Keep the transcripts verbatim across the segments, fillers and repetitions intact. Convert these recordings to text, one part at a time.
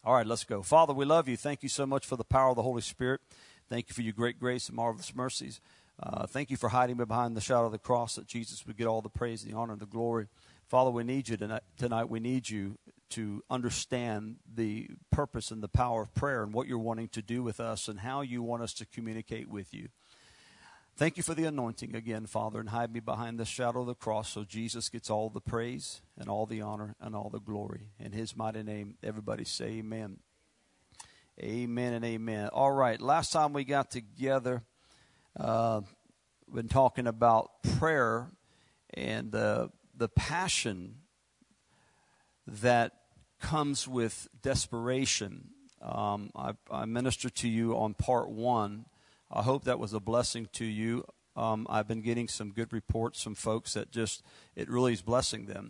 All right, let's go. Father, we love you. Thank you so much for the power of the Holy Spirit. Thank you for your great grace and marvelous mercies. Uh, thank you for hiding me behind the shadow of the cross, that Jesus would get all the praise, the honor, and the glory. Father, we need you tonight. Tonight we need you to understand the purpose and the power of prayer and what you're wanting to do with us and how you want us to communicate with you. Thank you for the anointing again, Father, and hide me behind the shadow of the cross so Jesus gets all the praise and all the honor and all the glory. In his mighty name, everybody say amen. Amen and amen. All right, last time we got together, uh, we've been talking about prayer and the, the passion that comes with desperation. Um, I, I ministered to you on part one. I hope that was a blessing to you. Um, I've been getting some good reports from folks that just, it really is blessing them.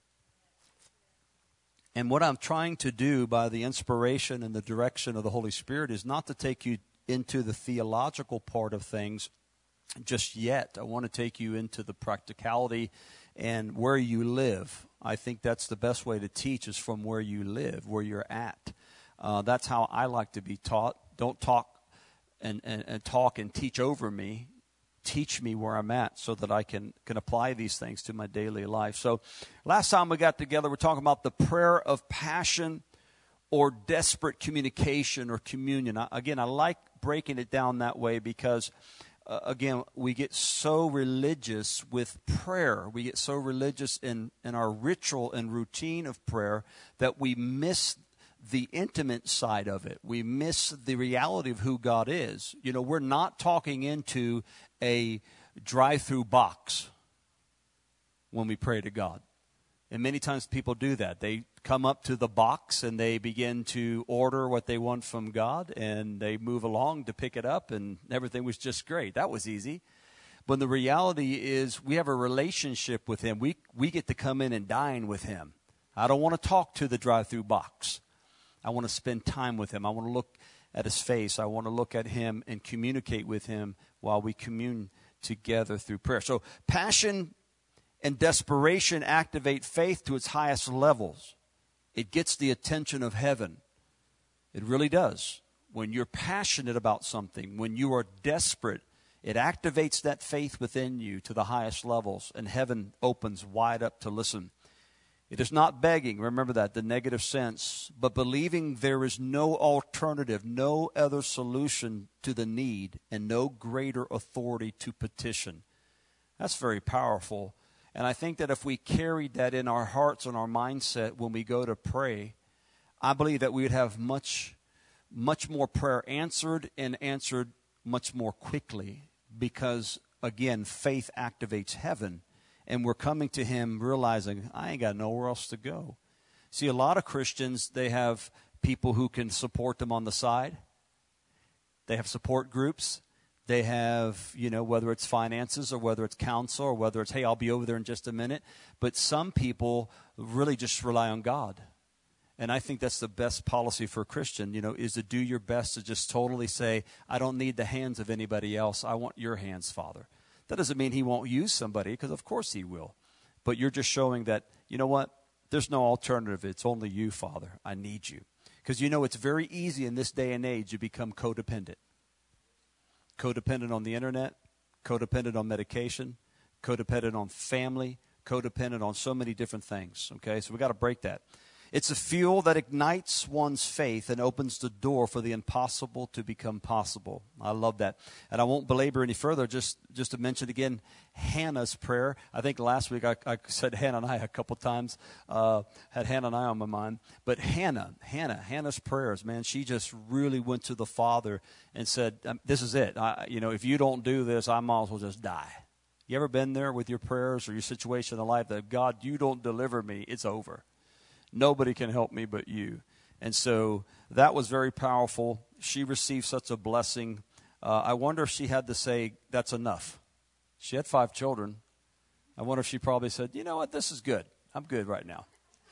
And what I'm trying to do by the inspiration and the direction of the Holy Spirit is not to take you into the theological part of things just yet. I want to take you into the practicality and where you live. I think that's the best way to teach, is from where you live, where you're at. Uh, that's how I like to be taught. Don't talk And, and, and talk and teach over me. Teach me where I'm at so that I can, can apply these things to my daily life. So last time we got together, we're talking about the prayer of passion or desperate communication or communion. I, again, I like breaking it down that way because, uh, again, we get so religious with prayer. We get so religious in, in our ritual and routine of prayer that we miss the intimate side of it. We miss the reality of who God is. You know, we're not talking into a drive-through box when we pray to God. And many times people do that. They come up to the box and they begin to order what they want from God, and they move along to pick it up, and everything was just great. That was easy. But the reality is we have a relationship with him. We, we get to come in and dine with him. I don't want to talk to the drive-through box. I want to spend time with him. I want to look at his face. I want to look at him and communicate with him while we commune together through prayer. So passion and desperation activate faith to its highest levels. It gets the attention of heaven. It really does. When you're passionate about something, when you are desperate, it activates that faith within you to the highest levels, and heaven opens wide up to listen. It is not begging, remember that, the negative sense, but believing there is no alternative, no other solution to the need, and no greater authority to petition. That's very powerful. And I think that if we carried that in our hearts and our mindset when we go to pray, I believe that we would have much, much more prayer answered, and answered much more quickly, because, again, faith activates heaven. And we're coming to him realizing, I ain't got nowhere else to go. See, a lot of Christians, they have people who can support them on the side. They have support groups. They have, you know, whether it's finances or whether it's counsel or whether it's, hey, I'll be over there in just a minute. But some people really just rely on God. And I think that's the best policy for a Christian, you know, is to do your best to just totally say, I don't need the hands of anybody else. I want your hands, Father. That doesn't mean he won't use somebody, because of course he will. But you're just showing that, you know what, there's no alternative. It's only you, Father. I need you. Because, you know, it's very easy in this day and age to become codependent. Codependent on the internet, codependent on medication, codependent on family, codependent on so many different things. Okay, so we got to break that. It's a fuel that ignites one's faith and opens the door for the impossible to become possible. I love that. And I won't belabor any further, just, just to mention again Hannah's prayer. I think last week I, I said Hannah and I a couple times, uh, had Hannah and I on my mind. But Hannah, Hannah, Hannah's prayers, man, she just really went to the Father and said, um, this is it. I, you know, if you don't do this, I might as well just die. You ever been there with your prayers or your situation in life that, God, you don't deliver me, it's over. Nobody can help me but you. And so that was very powerful. She received such a blessing. Uh, I wonder if she had to say, that's enough. She had five children. I wonder if she probably said, you know what, this is good. I'm good right now.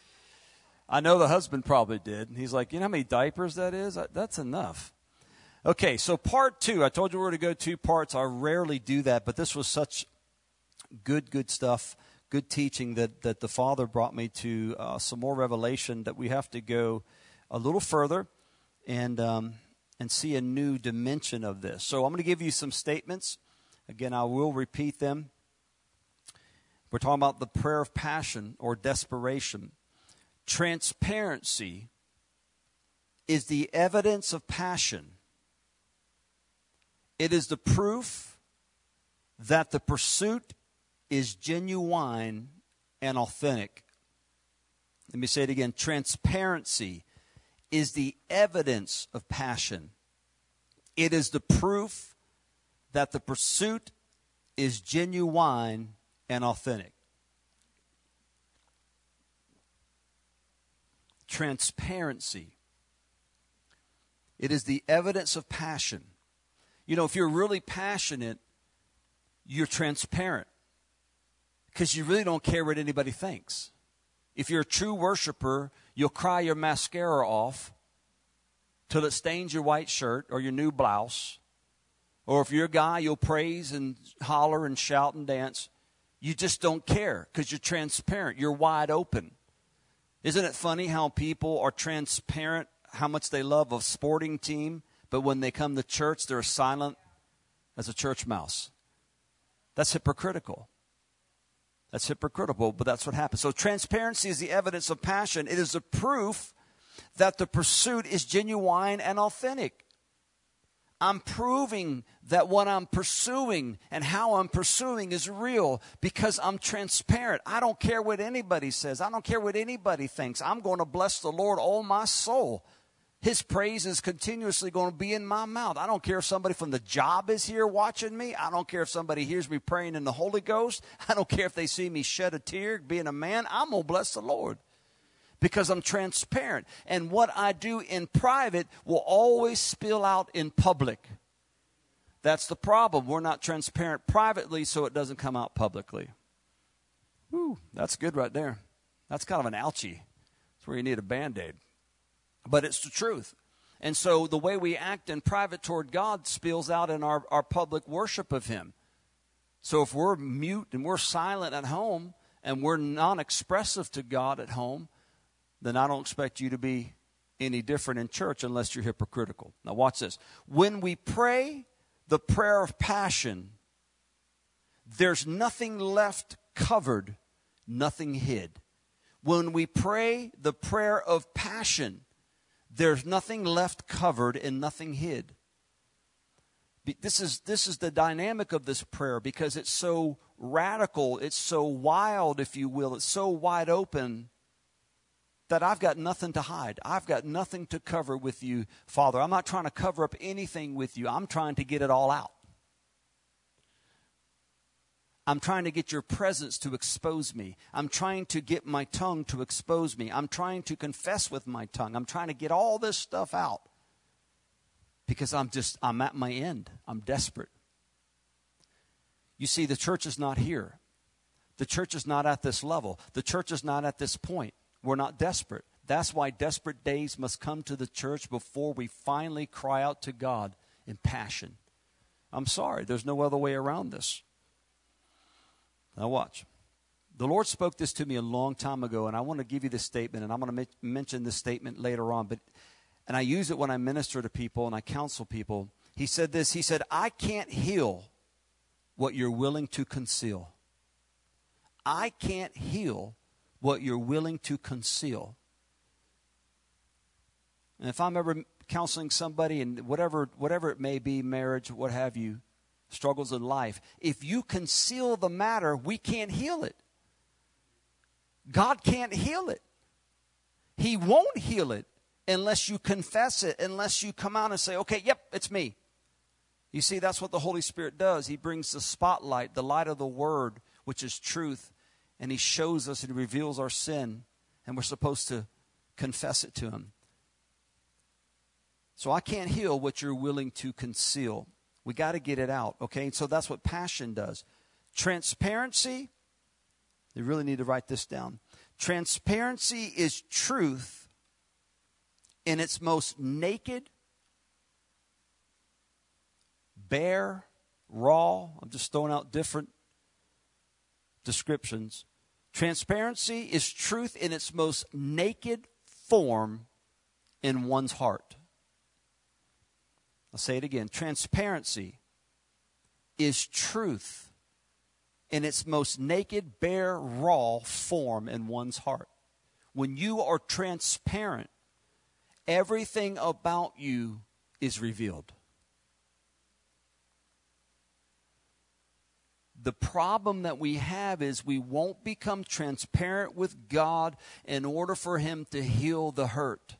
I know the husband probably did. He's like, you know how many diapers that is? That's enough. Okay, so part two. I told you we were going to go two parts. I rarely do that, but this was such good, good stuff. Good teaching that, that the Father brought me to uh, some more revelation that we have to go a little further and um, and see a new dimension of this. So I'm going to give you some statements. Again, I will repeat them. We're talking about the prayer of passion or desperation. Transparency is the evidence of passion. It is the proof that the pursuit is genuine and authentic. Let me say it again. Transparency is the evidence of passion. It is the proof that the pursuit is genuine and authentic. Transparency. It is the evidence of passion. You know, if you're really passionate, you're transparent because you really don't care what anybody thinks. If you're a true worshiper, you'll cry your mascara off till it stains your white shirt or your new blouse. Or if you're a guy, you'll praise and holler and shout and dance. You just don't care because you're transparent. You're wide open. Isn't it funny how people are transparent, how much they love a sporting team, but when they come to church, they're silent as a church mouse? That's hypocritical. That's hypocritical, but that's what happens. So transparency is the evidence of passion. It is the proof that the pursuit is genuine and authentic. I'm proving that what I'm pursuing and how I'm pursuing is real because I'm transparent. I don't care what anybody says. I don't care what anybody thinks. I'm going to bless the Lord, oh my soul. His praise is continuously going to be in my mouth. I don't care if somebody from the job is here watching me. I don't care if somebody hears me praying in the Holy Ghost. I don't care if they see me shed a tear being a man. I'm going to bless the Lord because I'm transparent. And what I do in private will always spill out in public. That's the problem. We're not transparent privately, so it doesn't come out publicly. Whew, that's good right there. That's kind of an ouchie. That's where you need a Band-Aid. But it's the truth. And so the way we act in private toward God spills out in our, our public worship of Him. So if we're mute and we're silent at home and we're non-expressive to God at home, then I don't expect you to be any different in church unless you're hypocritical. Now watch this. When we pray the prayer of passion, there's nothing left covered, nothing hid. When we pray the prayer of passion, there's nothing left covered and nothing hid. This is, this is the dynamic of this prayer because it's so radical, it's so wild, if you will, it's so wide open that I've got nothing to hide. I've got nothing to cover with you, Father. I'm not trying to cover up anything with you. I'm trying to get it all out. I'm trying to get your presence to expose me. I'm trying to get my tongue to expose me. I'm trying to confess with my tongue. I'm trying to get all this stuff out because I'm just, I'm at my end. I'm desperate. You see, the church is not here. The church is not at this level. The church is not at this point. We're not desperate. That's why desperate days must come to the church before we finally cry out to God in passion. I'm sorry. There's no other way around this. Now watch. The Lord spoke this to me a long time ago, and I want to give you this statement, and I'm going to ma- mention this statement later on. But, and I use it when I minister to people and I counsel people. He said this. He said, I can't heal what you're willing to conceal. I can't heal what you're willing to conceal. And if I'm ever counseling somebody, and whatever, whatever it may be, marriage, what have you, struggles in life, if you conceal the matter, we can't heal it. God can't heal it. He won't heal it unless you confess it, unless you come out and say, okay, yep, it's me. You see, that's what the Holy Spirit does. He brings the spotlight, the light of the Word, which is truth, and He shows us and reveals our sin, and we're supposed to confess it to Him. So I can't heal what you're willing to conceal. We got to get it out, okay? So that's what passion does. Transparency, you really need to write this down. Transparency is truth in its most naked, bare, raw. I'm just throwing out different descriptions. Transparency is truth in its most naked form in one's heart. I'll say it again. Transparency is truth in its most naked, bare, raw form in one's heart. When you are transparent, everything about you is revealed. The problem that we have is we won't become transparent with God in order for Him to heal the hurt.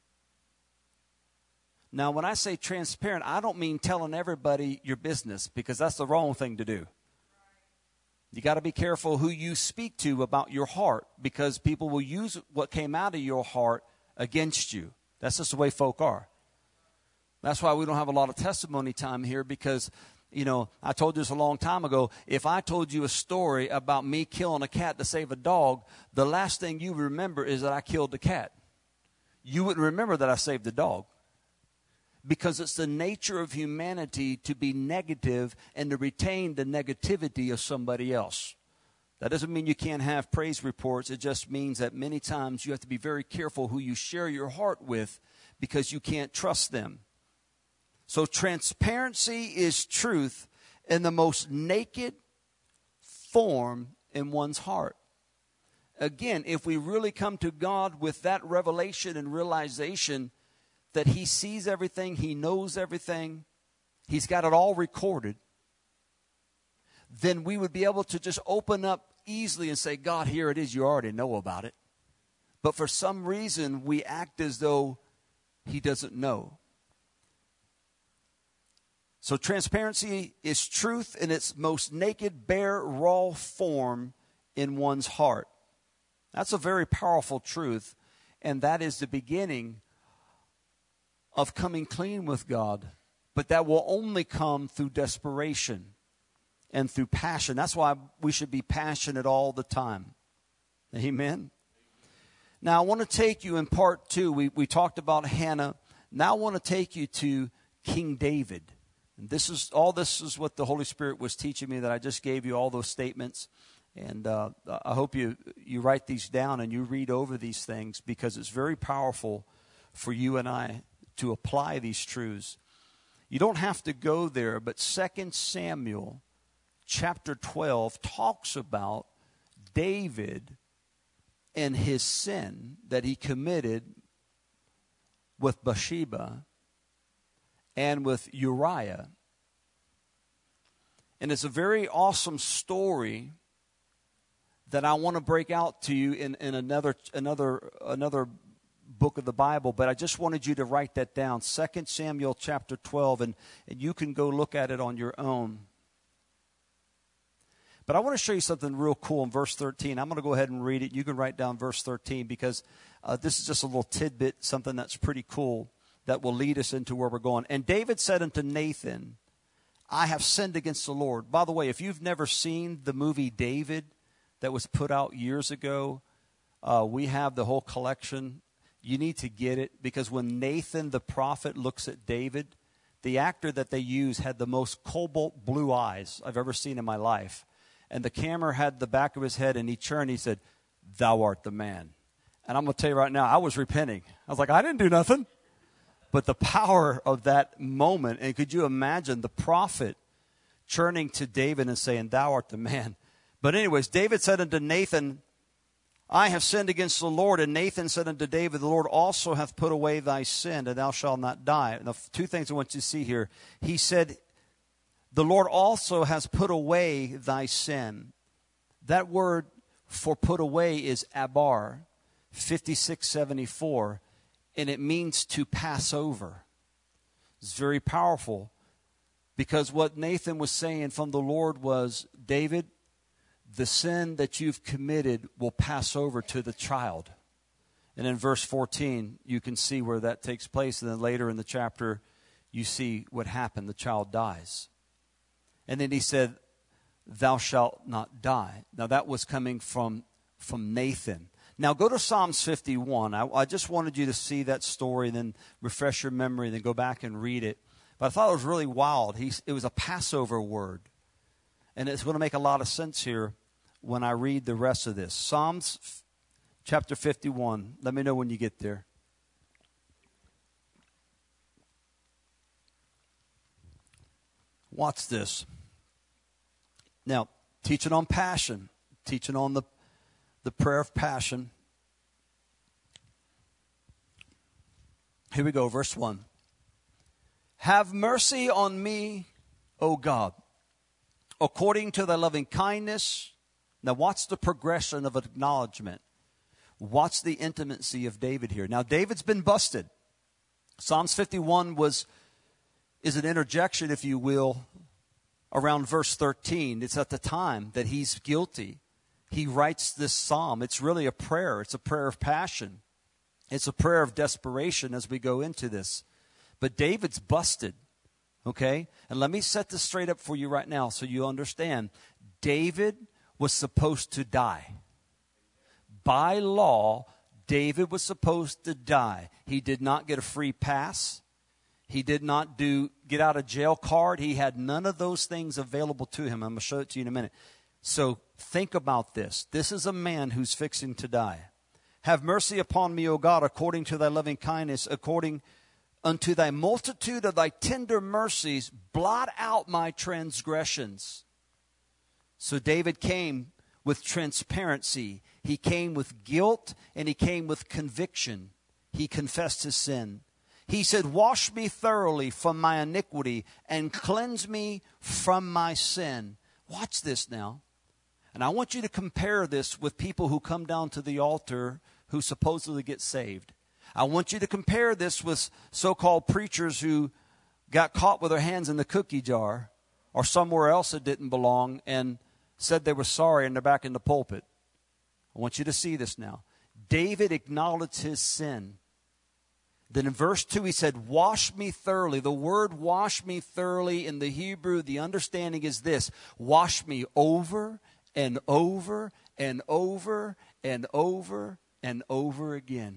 Now, when I say transparent, I don't mean telling everybody your business, because that's the wrong thing to do. You got to be careful who you speak to about your heart, because people will use what came out of your heart against you. That's just the way folk are. That's why we don't have a lot of testimony time here, because, you know, I told you this a long time ago. If I told you a story about me killing a cat to save a dog, the last thing you remember is that I killed the cat. You wouldn't remember that I saved the dog. Because it's the nature of humanity to be negative and to retain the negativity of somebody else. That doesn't mean you can't have praise reports. It just means that many times you have to be very careful who you share your heart with, because you can't trust them. So transparency is truth in the most naked form in one's heart. Again, if we really come to God with that revelation and realization that He sees everything, He knows everything, He's got it all recorded, then we would be able to just open up easily and say, God, here it is, you already know about it. But for some reason, we act as though He doesn't know. So transparency is truth in its most naked, bare, raw form in one's heart. That's a very powerful truth, and that is the beginning of coming clean with God. But that will only come through desperation and through passion. That's why we should be passionate all the time. Amen? Now, I want to take you in part two. We, we talked about Hannah. Now I want to take you to King David. And this is all this is what the Holy Spirit was teaching me, that I just gave you all those statements. And uh, I hope you, you write these down and you read over these things, because it's very powerful for you and I to apply these truths. You don't have to go there, but Second Samuel chapter twelve talks about David and his sin that he committed with Bathsheba and with Uriah. And it's a very awesome story that I want to break out to you in, in another another another book of the Bible, but I just wanted you to write that down. Second Samuel chapter twelve, and, and you can go look at it on your own. But I want to show you something real cool in verse thirteen. I'm going to go ahead and read it. You can write down verse thirteen, because uh, this is just a little tidbit, something that's pretty cool that will lead us into where we're going. And David said unto Nathan, I have sinned against the Lord. By the way, if you've never seen the movie David that was put out years ago, uh, we have the whole collection. You need to get it, because when Nathan the prophet looks at David, the actor that they used had the most cobalt blue eyes I've ever seen in my life. And the camera had the back of his head, and he turned, he said, thou art the man. And I'm going to tell you right now, I was repenting. I was like, I didn't do nothing. But the power of that moment, and could you imagine the prophet turning to David and saying, thou art the man. But anyways, David said unto Nathan, I have sinned against the Lord. And Nathan said unto David, the Lord also hath put away thy sin, and thou shalt not die. Now, two things I want you to see here. He said, the Lord also has put away thy sin. That word for put away is abar, fifty-six seventy-four, and it means to pass over. It's very powerful, because what Nathan was saying from the Lord was, David, the sin that you've committed will pass over to the child. And in verse fourteen, you can see where that takes place. And then later in the chapter, you see what happened. The child dies. And then he said, thou shalt not die. Now that was coming from, from Nathan. Now go to Psalms fifty-one. I, I just wanted you to see that story and then refresh your memory and then go back and read it. But I thought it was really wild. He, it was a Passover word. And it's going to make a lot of sense here when I read the rest of this. Psalms chapter fifty-one. Let me know when you get there. Watch this. Now, teaching on passion, teaching on the, the prayer of passion. Here we go, verse one. Have mercy on me, O God, according to thy loving kindness. Now, watch the progression of acknowledgement. Watch the intimacy of David here. Now, David's been busted. Psalms fifty-one was is an interjection, if you will, around verse thirteen. It's at the time that he's guilty. He writes this psalm. It's really a prayer. It's a prayer of passion. It's a prayer of desperation as we go into this. But David's busted, okay? And let me set this straight up for you right now so you understand. David was supposed to die. By law, David was supposed to die. He did not get a free pass. He did not do get out of jail card. He had none of those things available to him. I'm going to show it to you in a minute. So think about this. This is a man who's fixing to die. Have mercy upon me, O God, according to thy loving kindness, according unto thy multitude of thy tender mercies, blot out my transgressions. So David came with transparency. He came with guilt and he came with conviction. He confessed his sin. He said, wash me thoroughly from my iniquity and cleanse me from my sin. Watch this now. And I want you to compare this with people who come down to the altar who supposedly get saved. I want you to compare this with so-called preachers who got caught with their hands in the cookie jar or somewhere else that didn't belong and said they were sorry and they're back in the pulpit. I want you to see this now. David acknowledged his sin. Then in verse two he said, wash me thoroughly. The word wash me thoroughly in the Hebrew, the understanding is this. Wash me over and over and over and over and over again.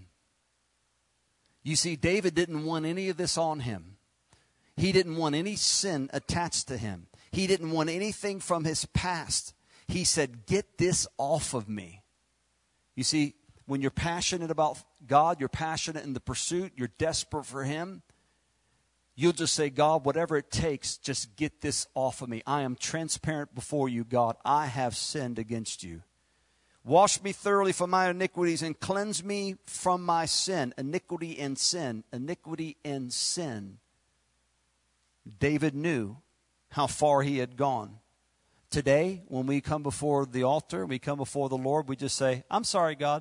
You see, David didn't want any of this on him. He didn't want any sin attached to him. He didn't want anything from his past. He said, get this off of me. You see, when you're passionate about God, you're passionate in the pursuit, you're desperate for him, you'll just say, God, whatever it takes, just get this off of me. I am transparent before you, God. I have sinned against you. Wash me thoroughly from my iniquities and cleanse me from my sin. Iniquity and sin. Iniquity and sin. David knew how far he had gone. Today, when we come before the altar, we come before the Lord, we just say, I'm sorry, God.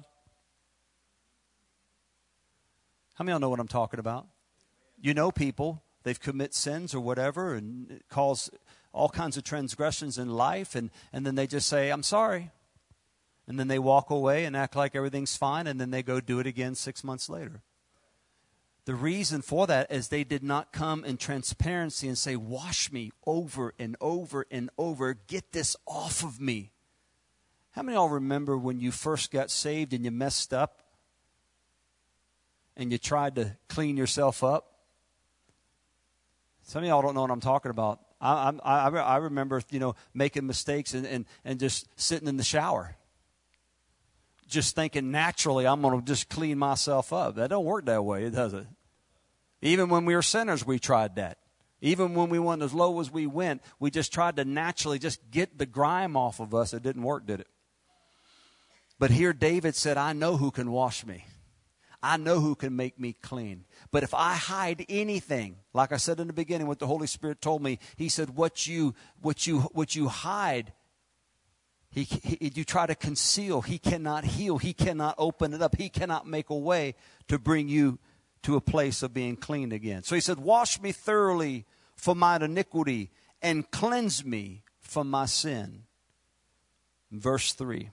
How many of y'all know what I'm talking about? You know people, they've commit sins or whatever and it cause all kinds of transgressions in life, and, and then they just say, I'm sorry. And then they walk away and act like everything's fine, and then they go do it again six months later. The reason for that is they did not come in transparency and say, wash me over and over and over. Get this off of me. How many of y'all remember when you first got saved and you messed up and you tried to clean yourself up? Some of y'all don't know what I'm talking about. I, I, I remember, you know, making mistakes and, and, and just sitting in the shower. Just thinking naturally, I'm going to just clean myself up. That don't work that way, does it? Even when we were sinners, we tried that. Even when we went as low as we went, we just tried to naturally just get the grime off of us. It didn't work, did it? But here David said, I know who can wash me. I know who can make me clean. But if I hide anything, like I said in the beginning, what the Holy Spirit told me, he said, what you, what you, what you hide, He, he, you try to conceal, he cannot heal. He cannot open it up. He cannot make a way to bring you to a place of being clean again. So he said, wash me thoroughly from mine iniquity and cleanse me from my sin. Verse three.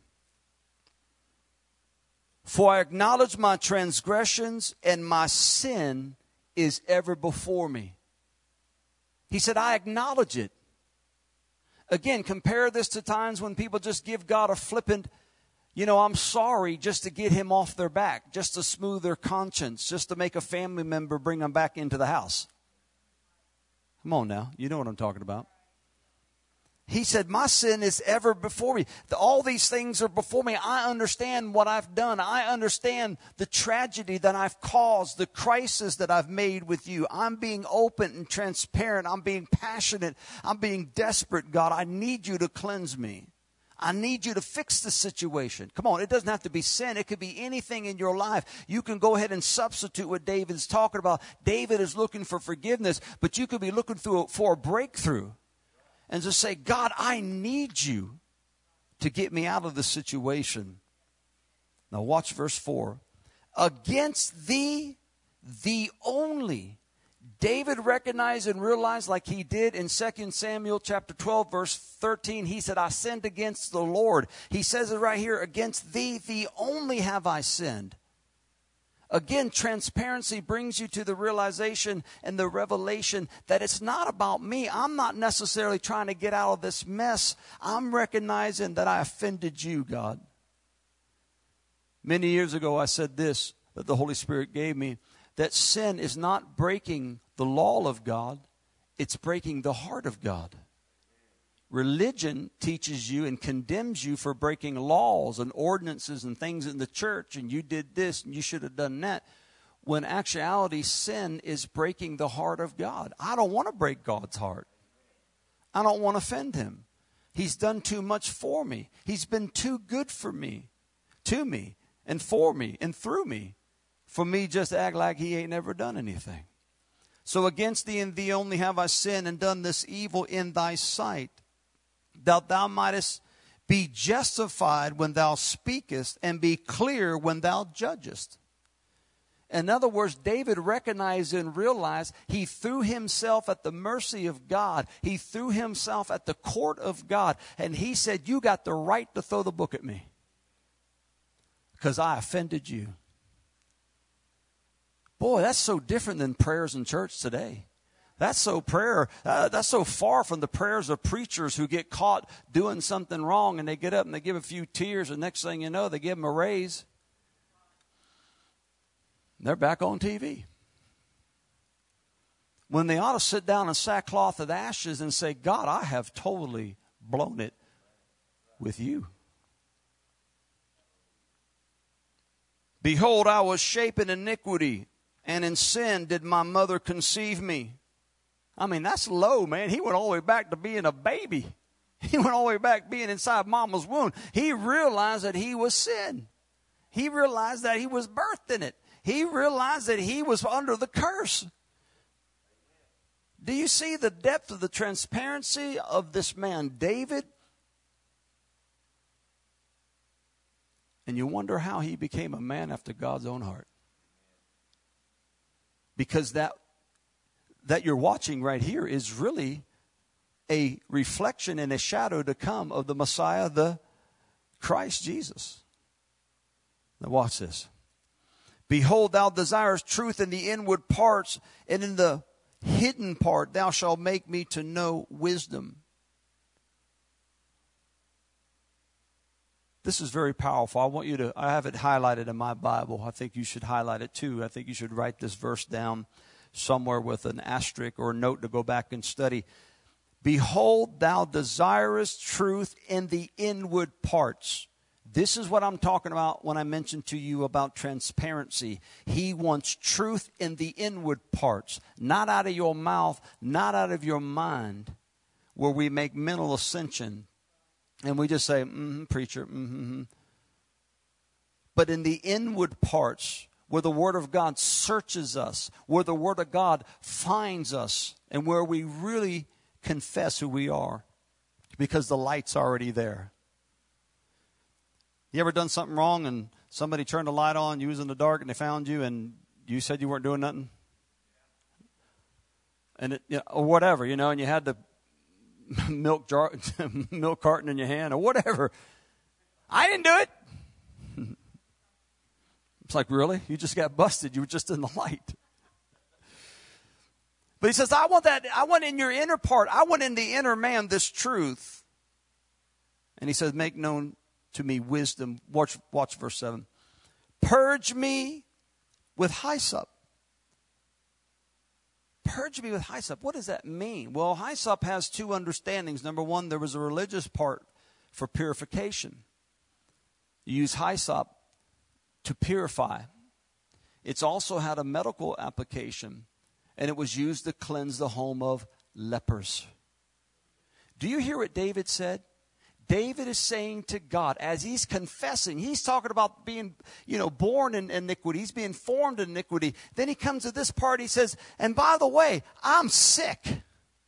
For I acknowledge my transgressions and my sin is ever before me. He said, I acknowledge it. Again, compare this to times when people just give God a flippant, you know, I'm sorry, just to get him off their back, just to smooth their conscience, just to make a family member bring them back into the house. Come on now, you know what I'm talking about. He said, my sin is ever before me. All these things are before me. I understand what I've done. I understand the tragedy that I've caused, the crisis that I've made with you. I'm being open and transparent. I'm being passionate. I'm being desperate, God. I need you to cleanse me. I need you to fix the situation. Come on, it doesn't have to be sin. It could be anything in your life. You can go ahead and substitute what David's talking about. David is looking for forgiveness, but you could be looking through for a breakthrough. And just say, God, I need you to get me out of the situation. Now watch verse four. Against thee, the only. David recognized and realized, like he did in Second Samuel chapter twelve, verse thirteen, he said, I sinned against the Lord. He says it right here, against thee, the only have I sinned. Again, transparency brings you to the realization and the revelation that it's not about me. I'm not necessarily trying to get out of this mess. I'm recognizing that I offended you, God. Many years ago, I said this, that the Holy Spirit gave me, that sin is not breaking the law of God. It's breaking the heart of God. Religion teaches you and condemns you for breaking laws and ordinances and things in the church, and you did this and you should have done that. When actuality, sin is breaking the heart of God. I don't want to break God's heart. I don't want to offend him. He's done too much for me. He's been too good for me, to me, and for me, and through me, for me just to act like he ain't never done anything. So against thee and thee only have I sinned and done this evil in thy sight, that thou mightest be justified when thou speakest and be clear when thou judgest. In other words, David recognized and realized he threw himself at the mercy of God. He threw himself at the court of God. And he said, you got the right to throw the book at me because I offended you. Boy, that's so different than prayers in church today. That's so prayer. Uh, that's so far from the prayers of preachers who get caught doing something wrong and they get up and they give a few tears and next thing you know, they give them a raise. They're back on T V. When they ought to sit down in sackcloth and ashes and say, God, I have totally blown it with you. Behold, I was shapen in iniquity, and in sin did my mother conceive me. I mean, that's low, man. He went all the way back to being a baby. He went all the way back being inside mama's womb. He realized that he was sin. He realized that he was birthed in it. He realized that he was under the curse. Do you see the depth of the transparency of this man, David? And you wonder how he became a man after God's own heart. Because that that you're watching right here is really a reflection and a shadow to come of the Messiah, the Christ Jesus. Now watch this. Behold, thou desirest truth in the inward parts, and in the hidden part thou shalt make me to know wisdom. This is very powerful. I want you to, I have it highlighted in my Bible. I think you should highlight it too. I think you should write this verse down somewhere with an asterisk or a note to go back and study. Behold, thou desirest truth in the inward parts. This is what I'm talking about when I mentioned to you about transparency. He wants truth in the inward parts, not out of your mouth, not out of your mind, where we make mental ascension and we just say, mm-hmm, preacher, mm-hmm. But in the inward parts, where the Word of God searches us, where the Word of God finds us, and where we really confess who we are, because the light's already there. You ever done something wrong and somebody turned the light on, you was in the dark and they found you and you said you weren't doing nothing? And it, you know, or whatever, you know, and you had the milk jar, milk carton in your hand or whatever. I didn't do it. It's like, really? You just got busted. You were just in the light. But he says, I want that. I want in your inner part. I want in the inner man this truth. And he says, make known to me wisdom. Watch, watch verse seven. Purge me with hyssop. purge me with hyssop. What does that mean? Well, hyssop has two understandings. Number one, there was a religious part for purification. You use hyssop to purify. It's also had a medical application, and it was used to cleanse the home of lepers. Do you hear what David said? David is saying to God, as he's confessing, he's talking about being, you know, born in iniquity. He's being formed in iniquity. Then he comes to this part, he says, and by the way, I'm sick.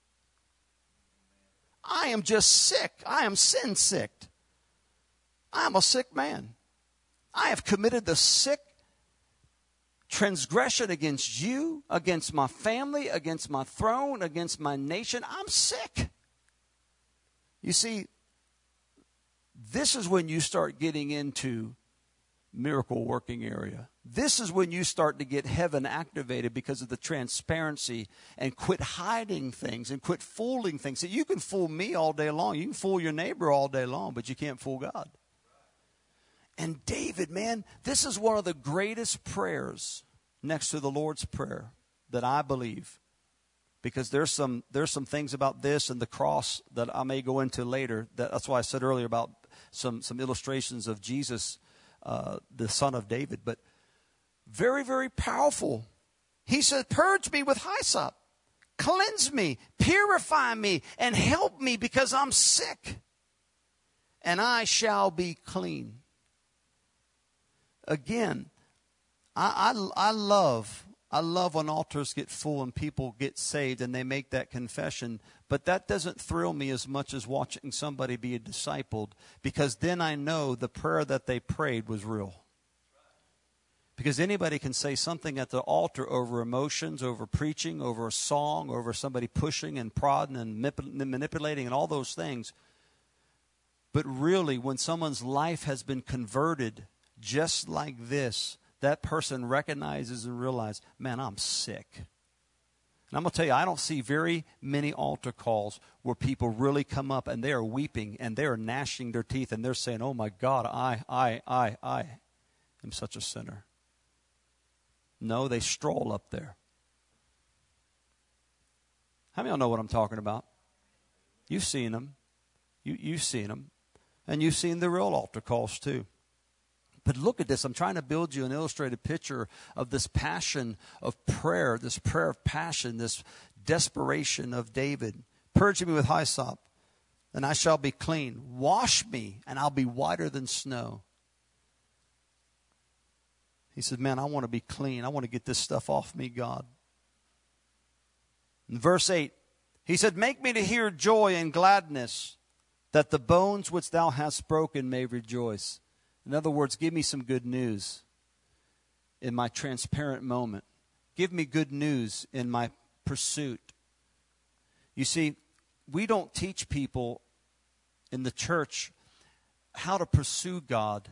I am just sick. I am sin sick. I am a sick man. I have committed the sick transgression against you, against my family, against my throne, against my nation. I'm sick. You see, this is when you start getting into miracle working area. This is when you start to get heaven activated because of the transparency, and quit hiding things and quit fooling things. So you can fool me all day long. You can fool your neighbor all day long, but you can't fool God. And David, man, this is one of the greatest prayers next to the Lord's Prayer that I believe. Because there's some there's some things about this and the cross that I may go into later. That, that's why I said earlier about some, some illustrations of Jesus, uh, the son of David. But very, very powerful. He said, purge me with hyssop. Cleanse me, purify me, and help me because I'm sick. And I shall be clean. Again, I, I, I love... I love when altars get full and people get saved and they make that confession. But that doesn't thrill me as much as watching somebody be discipled, because then I know the prayer that they prayed was real. Because anybody can say something at the altar over emotions, over preaching, over a song, over somebody pushing and prodding and manipulating and all those things. But really, when someone's life has been converted just like this, that person recognizes and realizes, man, I'm sick. And I'm going to tell you, I don't see very many altar calls where people really come up and they are weeping and they are gnashing their teeth and they're saying, oh my God, I, I, I, I am such a sinner. No, they stroll up there. How many of y'all know what I'm talking about? You've seen them. You, you've seen them. And you've seen the real altar calls too. But look at this. I'm trying to build you an illustrated picture of this passion of prayer, this prayer of passion, this desperation of David. Purge me with hyssop, and I shall be clean. Wash me, and I'll be whiter than snow. He said, man, I want to be clean. I want to get this stuff off me, God. In verse eight, he said, make me to hear joy and gladness, that the bones which thou hast broken may rejoice. In other words, give me some good news in my transparent moment. Give me good news in my pursuit. You see, we don't teach people in the church how to pursue God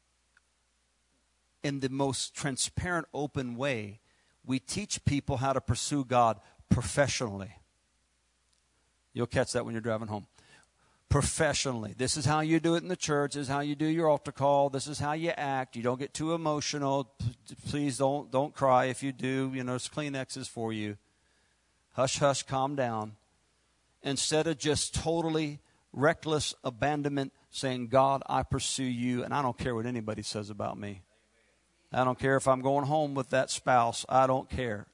in the most transparent, open way. We teach people how to pursue God professionally. You'll catch that when you're driving home. Professionally. This is how you do it in the church. This is how you do your altar call. This is how you act. You don't get too emotional. Please don't don't cry. If you do, you know, there's Kleenexes for you. Hush, hush, calm down. Instead of just totally reckless abandonment, saying, God, I pursue you, and I don't care what anybody says about me. I don't care if I'm going home with that spouse. I don't care.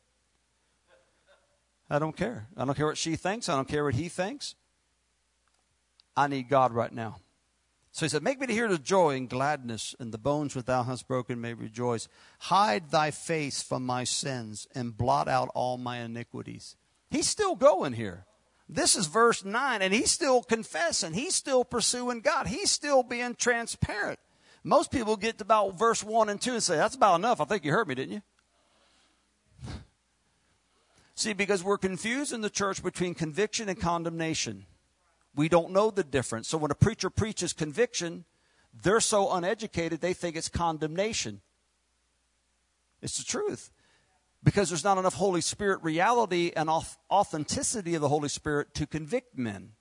I don't care. I don't care what she thinks. I don't care what he thinks. I need God right now. So he said, make me to hear the joy and gladness, and the bones which thou hast broken may rejoice. Hide thy face from my sins and blot out all my iniquities. He's still going here. This is verse nine, and he's still confessing. He's still pursuing God. He's still being transparent. Most people get to about verse one and two and say, that's about enough. I think you heard me, didn't you? See, because we're confused in the church between conviction and condemnation. We don't know the difference. So when a preacher preaches conviction, they're so uneducated, they think it's condemnation. It's the truth. Because there's not enough Holy Spirit reality and authenticity of the Holy Spirit to convict men.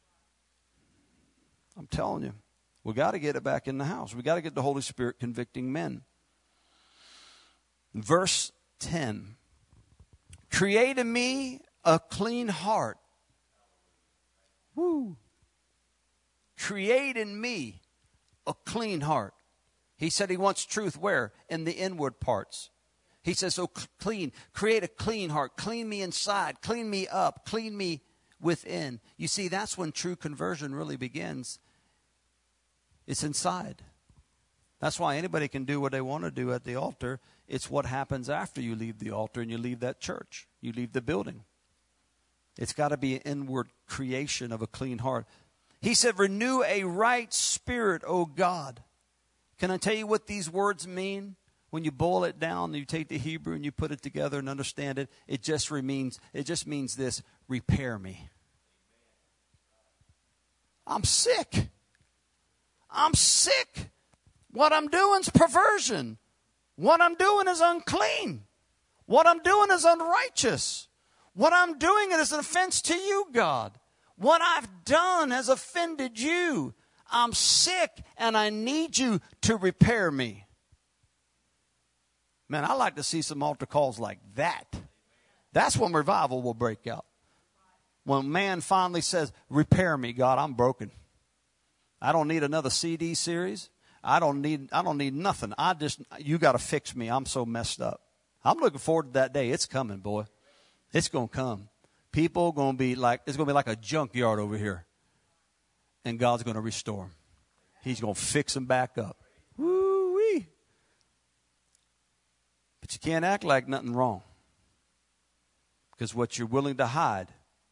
I'm telling you, we got to get it back in the house. We got to get the Holy Spirit convicting men. Verse ten. Create in me a clean heart. Woo. Create in me a clean heart. He said he wants truth where? In the inward parts. He says, so clean, create a clean heart. Clean me inside. Clean me up. Clean me within. You see, that's when true conversion really begins. It's inside. That's why anybody can do what they want to do at the altar. It's what happens after you leave the altar and you leave that church. You leave the building. It's got to be an inward creation of a clean heart. He said, renew a right spirit, O God. Can I tell you what these words mean? When you boil it down, you take the Hebrew and you put it together and understand it, it just means, it just means this: repair me. I'm sick. I'm sick. What I'm doing is perversion. What I'm doing is unclean. What I'm doing is unrighteous. What I'm doing is an offense to you, God. What I've done has offended you. I'm sick and I need you to repair me. Man, I like to see some altar calls like that. That's when revival will break out. When man finally says, repair me, God, I'm broken. I don't need another C D series. I don't need I don't need nothing. I just, you got to fix me. I'm so messed up. I'm looking forward to that day. It's coming, boy. It's going to come. People going to be like, it's going to be like a junkyard over here. And God's going to restore them. He's going to fix them back up. Woo-wee. But you can't act like nothing wrong. Because what you're willing to hide,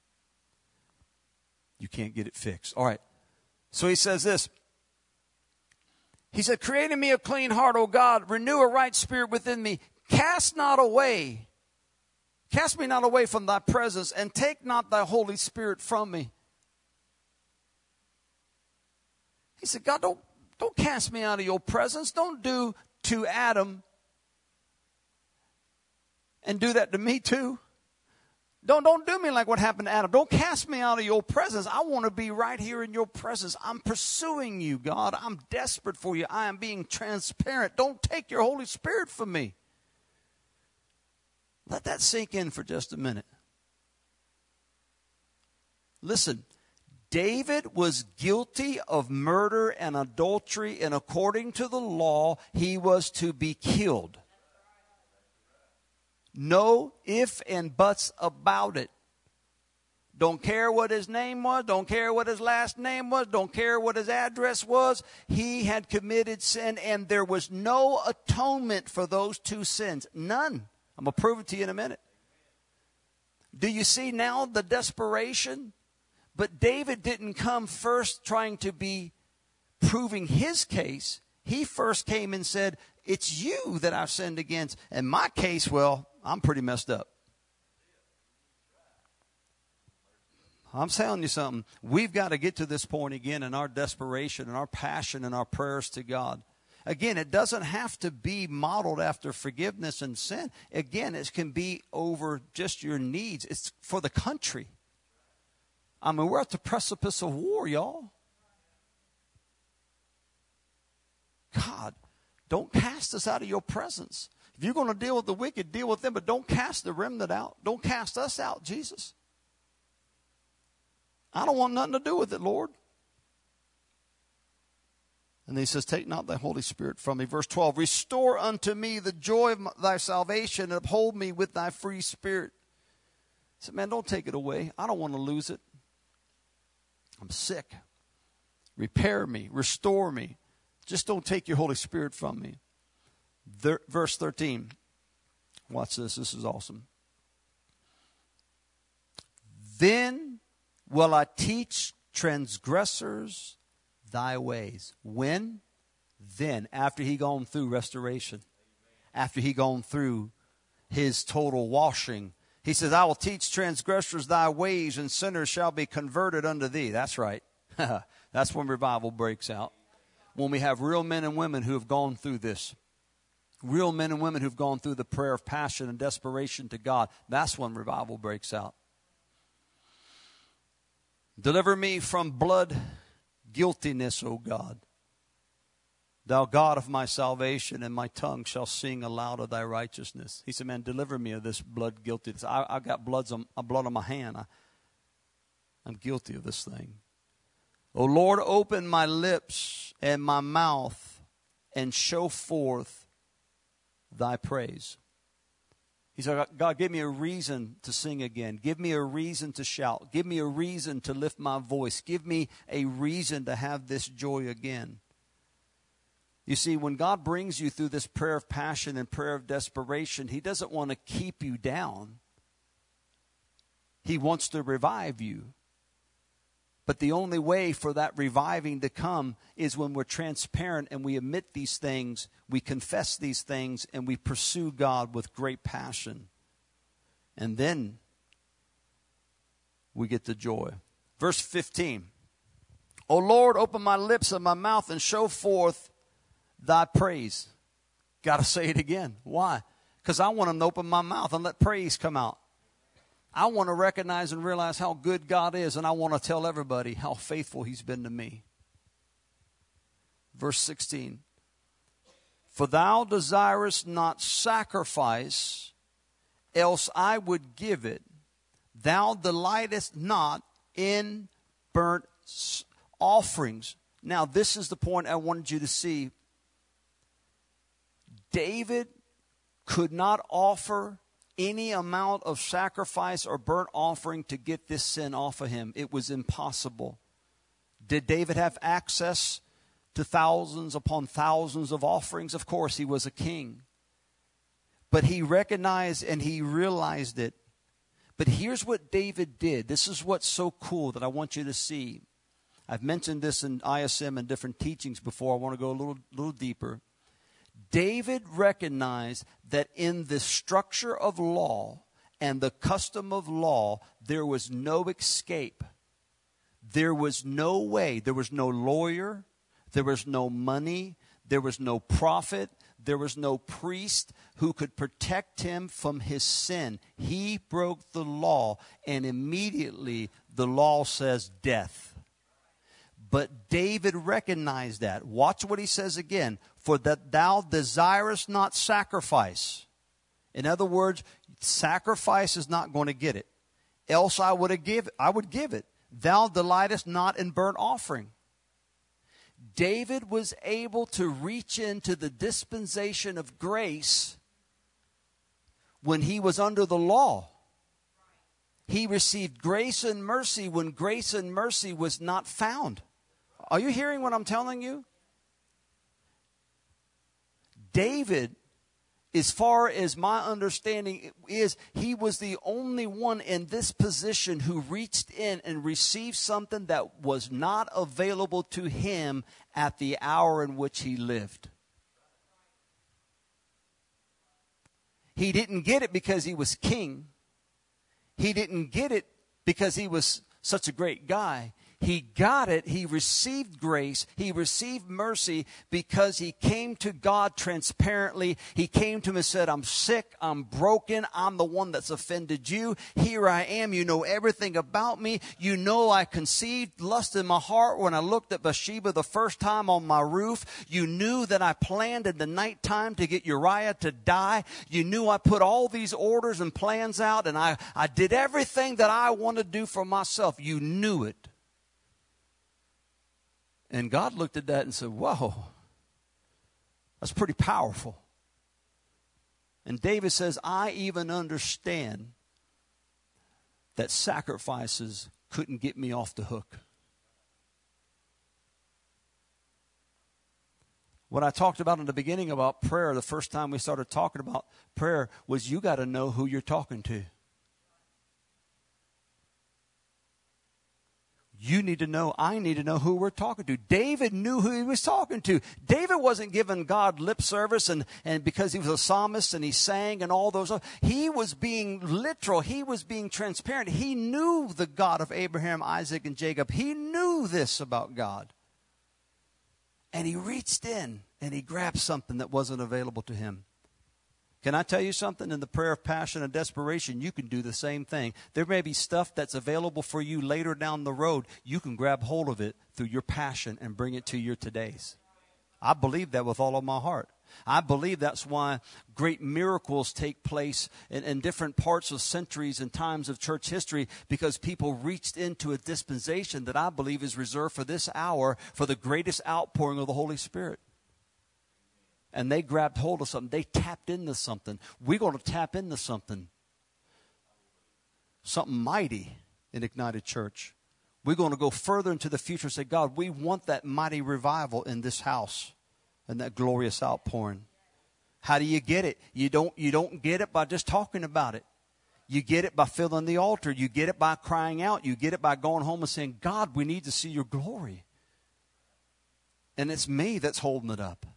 you can't get it fixed. All right. So he says this. He said, create in me a clean heart, O God. Renew a right spirit within me. Cast not away. Cast me not away from thy presence, and take not thy Holy Spirit from me. He said, God, don't, don't cast me out of your presence. Don't do to Adam and do that to me too. Don't, don't do me like what happened to Adam. Don't cast me out of your presence. I want to be right here in your presence. I'm pursuing you, God. I'm desperate for you. I am being transparent. Don't take your Holy Spirit from me. Let that sink in for just a minute. Listen, David was guilty of murder and adultery, and according to the law, he was to be killed. No ifs and buts about it. Don't care what his name was. Don't care what his last name was. Don't care what his address was. He had committed sin, and there was no atonement for those two sins. None. I'm going to prove it to you in a minute. Do you see now the desperation? But David didn't come first trying to be proving his case. He first came and said, it's you that I've sinned against. In my case, well, I'm pretty messed up. I'm telling you something. We've got to get to this point again in our desperation and our passion and our prayers to God. Again, it doesn't have to be modeled after forgiveness and sin. Again, it can be over just your needs. It's for the country. I mean, we're at the precipice of war, y'all. God, don't cast us out of your presence. If you're going to deal with the wicked, deal with them, but don't cast the remnant out. Don't cast us out, Jesus. I don't want nothing to do with it, Lord. And he says, take not thy Holy Spirit from me. Verse twelve, restore unto me the joy of thy salvation, and uphold me with thy free spirit. He said, man, don't take it away. I don't want to lose it. I'm sick. Repair me. Restore me. Just don't take your Holy Spirit from me. There, verse thirteen. Watch this. This is awesome. Then will I teach transgressors thy ways. When? Then. After he gone through restoration. After he gone through his total washing. He says, I will teach transgressors thy ways, and sinners shall be converted unto thee. That's right. That's when revival breaks out. When we have real men and women who have gone through this. Real men and women who've gone through the prayer of passion and desperation to God. That's when revival breaks out. Deliver me from blood guiltiness, O God. Thou God of my salvation, and my tongue shall sing aloud of thy righteousness. He said, man, deliver me of this blood guiltiness. I, I got bloods on, blood on my hand. I, I'm guilty of this thing. O Lord, open my lips and my mouth, and show forth thy praise. He said, God, give me a reason to sing again. Give me a reason to shout. Give me a reason to lift my voice. Give me a reason to have this joy again. You see, when God brings you through this prayer of passion and prayer of desperation, He doesn't want to keep you down. He wants to revive you. But the only way for that reviving to come is when we're transparent and we admit these things, we confess these things, and we pursue God with great passion. And then we get the joy. Verse fifteen. O Lord, open my lips and my mouth and show forth thy praise. Got to say it again. Why? Because I want him to open my mouth and let praise come out. I want to recognize and realize how good God is, and I want to tell everybody how faithful He's been to me. Verse sixteen. For thou desirest not sacrifice, else I would give it. Thou delightest not in burnt offerings. Now, this is the point I wanted you to see. David could not offer any amount of sacrifice or burnt offering to get this sin off of him. It was impossible. Did David have access to thousands upon thousands of offerings? Of course, he was a king. But he recognized and he realized it. But here's what David did. This is what's so cool that I want you to see. I've mentioned this in I S M and different teachings before. I want to go a little, little deeper. David recognized that in the structure of law and the custom of law, there was no escape. There was no way. There was no lawyer. There was no money. There was no prophet. There was no priest who could protect him from his sin. He broke the law, and immediately the law says death. But David recognized that. Watch what he says again. For that thou desirest not sacrifice. In other words, sacrifice is not going to get it. Else I would have give I would give it. Thou delightest not in burnt offering. David was able to reach into the dispensation of grace when he was under the law. He received grace and mercy when grace and mercy was not found. Are you hearing what I'm telling you? David, as far as my understanding is, he was the only one in this position who reached in and received something that was not available to him at the hour in which he lived. He didn't get it because he was king. He didn't get it because he was such a great guy. He got it. He received grace. He received mercy because he came to God transparently. He came to him and said, I'm sick. I'm broken. I'm the one that's offended you. Here I am. You know everything about me. You know I conceived lust in my heart when I looked at Bathsheba the first time on my roof. You knew that I planned in the nighttime to get Uriah to die. You knew I put all these orders and plans out, and I, I did everything that I wanted to do for myself. You knew it. And God looked at that and said, whoa, that's pretty powerful. And David says, I even understand that sacrifices couldn't get me off the hook. What I talked about in the beginning about prayer, the first time we started talking about prayer, was you got to know who you're talking to. You need to know, I need to know who we're talking to. David knew who he was talking to. David wasn't giving God lip service and, and because he was a psalmist and he sang and all those. He was being literal. He was being transparent. He knew the God of Abraham, Isaac, and Jacob. He knew this about God. And he reached in and he grabbed something that wasn't available to him. Can I tell you something? In the prayer of passion and desperation, you can do the same thing. There may be stuff that's available for you later down the road. You can grab hold of it through your passion and bring it to your todays. I believe that with all of my heart. I believe that's why great miracles take place in, in different parts of centuries and times of church history, because people reached into a dispensation that I believe is reserved for this hour for the greatest outpouring of the Holy Spirit. And they grabbed hold of something. They tapped into something. We're going to tap into something. Something mighty in Ignited Church. We're going to go further into the future and say, God, we want that mighty revival in this house. And that glorious outpouring. How do you get it? You don't, you don't get it by just talking about it. You get it by filling the altar. You get it by crying out. You get it by going home and saying, God, we need to see your glory. And it's me that's holding it up.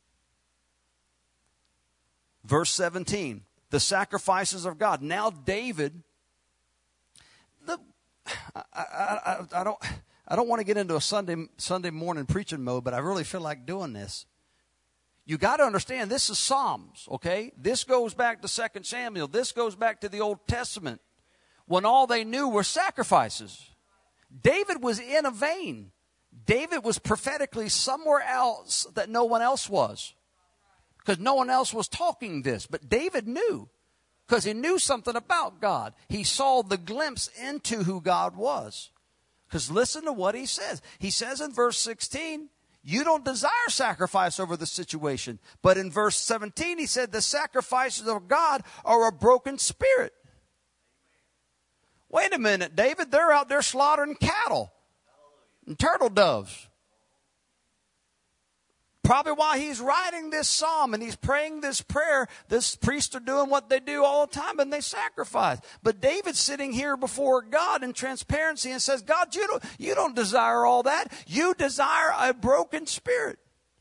Verse seventeen, the sacrifices of God. Now David, the, I, I, I, I don't, I don't want to get into a Sunday, Sunday morning preaching mode, but I really feel like doing this. You got to understand, this is Psalms, okay? This goes back to Second Samuel. This goes back to the Old Testament, when all they knew were sacrifices. David was in a vein. David was prophetically somewhere else that no one else was, because no one else was talking this. But David knew, because he knew something about God. He saw the glimpse into who God was. Because listen to what he says. He says in verse sixteen, you don't desire sacrifice over the situation. But in verse seventeen, he said, the sacrifices of God are a broken spirit. Wait a minute, David, they're out there slaughtering cattle and turtle doves. Probably while he's writing this psalm and he's praying this prayer, this priests are doing what they do all the time, and they sacrifice. But David's sitting here before God in transparency and says, God, you don't, you don't desire all that. You desire a broken spirit.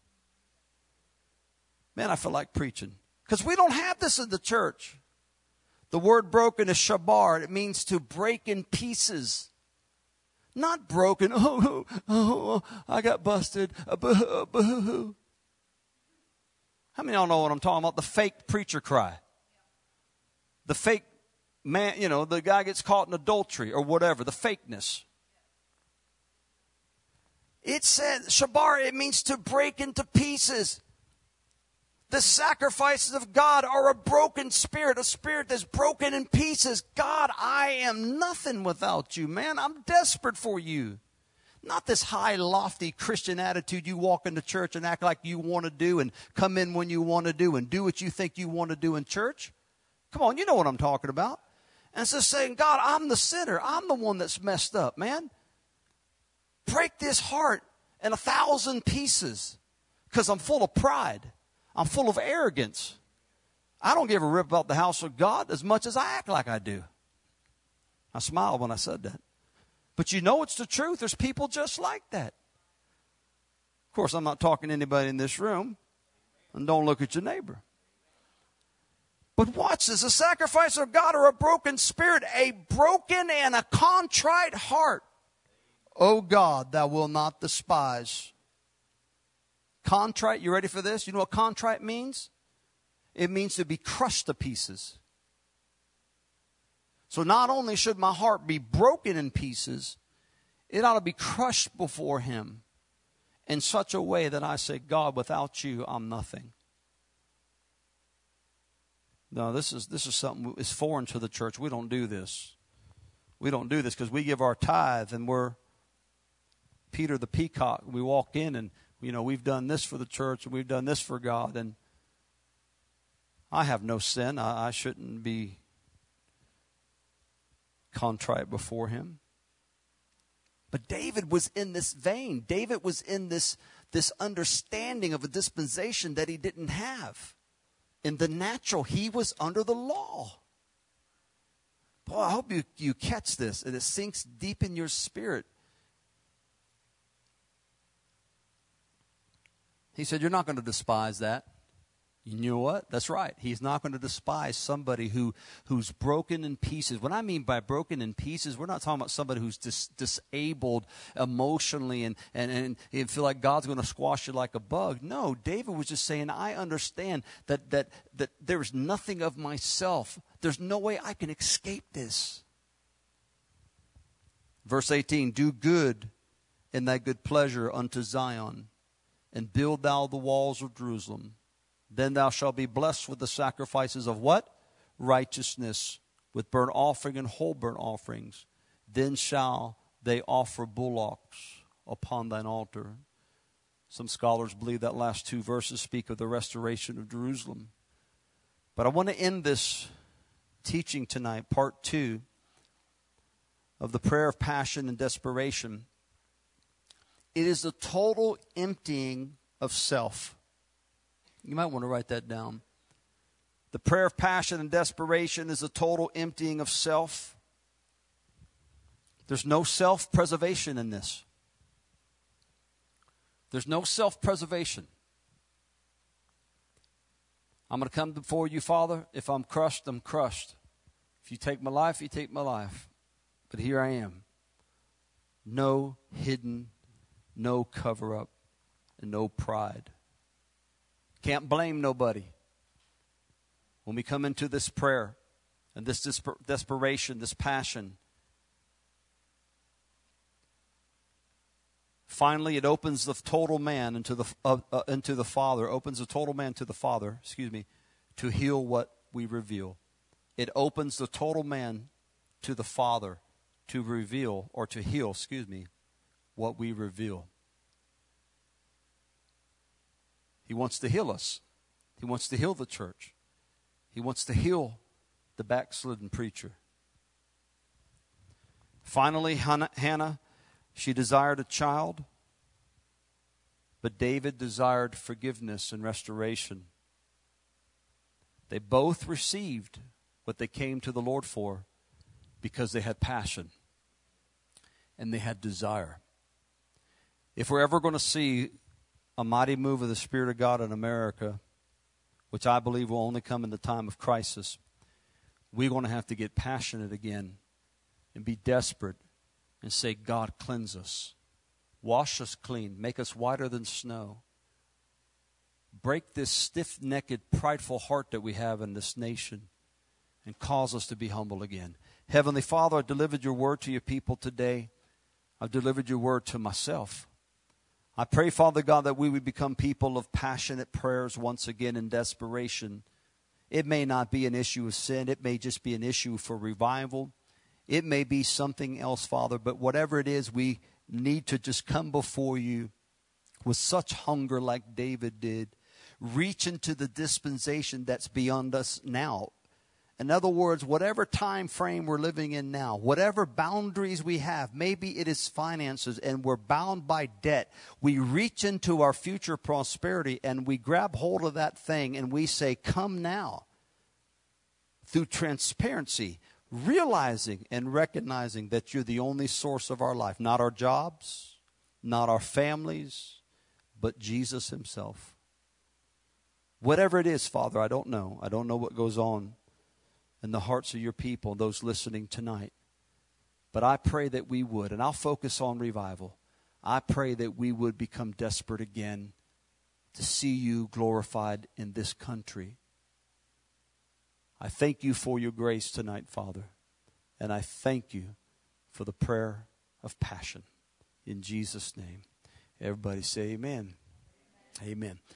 Man, I feel like preaching, because we don't have this in the church. The word broken is shabar. It means to break in pieces. Not broken. Oh, oh, oh, I got busted. Uh, boo, boo. How many of y'all know what I'm talking about? The fake preacher cry. The fake man, you know, the guy gets caught in adultery or whatever. The fakeness. It says, shabar, it means to break into pieces. The sacrifices of God are a broken spirit, a spirit that's broken in pieces. God, I am nothing without you, man. I'm desperate for you. Not this high, lofty Christian attitude you walk into church and act like you want to do and come in when you want to do and do what you think you want to do in church. Come on, you know what I'm talking about. And it's just saying, God, I'm the sinner. I'm the one that's messed up, man. Break this heart in a thousand pieces, because I'm full of pride. I'm full of arrogance. I don't give a rip about the house of God as much as I act like I do. I smiled when I said that. But you know it's the truth. There's people just like that. Of course, I'm not talking to anybody in this room. And don't look at your neighbor. But watch this. The sacrifice of God are a broken spirit, a broken and a contrite heart. O God, thou wilt not despise. Contrite, you ready for this? You know what contrite means? It means to be crushed to pieces. So not only should my heart be broken in pieces, it ought to be crushed before Him in such a way that I say, God, without you, I'm nothing. No, this is this is something that's foreign to the church. We don't do this. We don't do this because we give our tithe and we're Peter the peacock. We walk in and, you know, we've done this for the church and we've done this for God. And I have no sin. I, I shouldn't be contrite before Him. But David was in this vein. David was in this, this understanding of a dispensation that he didn't have. In the natural, he was under the law. Boy, I hope you, you catch this and it sinks deep in your spirit. He said, you're not going to despise that. You know what? That's right. He's not going to despise somebody who who's broken in pieces. What I mean by broken in pieces, we're not talking about somebody who's dis, disabled emotionally and, and, and you feel like God's going to squash you like a bug. No, David was just saying, I understand that, that, that there's nothing of myself. There's no way I can escape this. Verse eighteen, do good in thy good pleasure unto Zion, and build thou the walls of Jerusalem. Then thou shalt be blessed with the sacrifices of what? Righteousness, with burnt offering and whole burnt offerings. Then shall they offer bullocks upon thine altar. Some scholars believe that last two verses speak of the restoration of Jerusalem. But I want to end this teaching tonight, part two of the prayer of passion and desperation. It is the total emptying of self. You might want to write that down. The prayer of passion and desperation is a total emptying of self. There's no self-preservation in this. There's no self-preservation. I'm going to come before you, Father. If I'm crushed, I'm crushed. If you take my life, you take my life. But here I am. No hidden, no cover-up, and no pride. Can't blame nobody. When we come into this prayer and this desper- desperation, this passion, finally it opens the total man into the uh, uh, into the Father, opens the total man to the Father, excuse me, to heal what we reveal. It opens the total man to the Father to reveal, or to heal, excuse me, what we reveal. He wants to heal us. He wants to heal the church. He wants to heal the backslidden preacher. Finally, Hannah, Hannah, she desired a child, but David desired forgiveness and restoration. They both received what they came to the Lord for because they had passion and they had desire. If we're ever going to see a mighty move of the Spirit of God in America, which I believe will only come in the time of crisis, we're going to have to get passionate again and be desperate and say, God, cleanse us. Wash us clean. Make us whiter than snow. Break this stiff-necked, prideful heart that we have in this nation and cause us to be humble again. Heavenly Father, I delivered your word to your people today. I've delivered your word to myself. I pray, Father God, that we would become people of passionate prayers once again in desperation. It may not be an issue of sin. It may just be an issue for revival. It may be something else, Father. But whatever it is, we need to just come before you with such hunger like David did. Reach into the dispensation that's beyond us now. In other words, whatever time frame we're living in now, whatever boundaries we have, maybe it is finances and we're bound by debt. We reach into our future prosperity and we grab hold of that thing and we say, come now. Through transparency, realizing and recognizing that you're the only source of our life. Not our jobs, not our families, but Jesus himself. Whatever it is, Father, I don't know. I don't know what goes on in the hearts of your people, those listening tonight. But I pray that we would, and I'll focus on revival. I pray that we would become desperate again to see you glorified in this country. I thank you for your grace tonight, Father. And I thank you for the prayer of passion. In Jesus' name. Everybody say amen. Amen.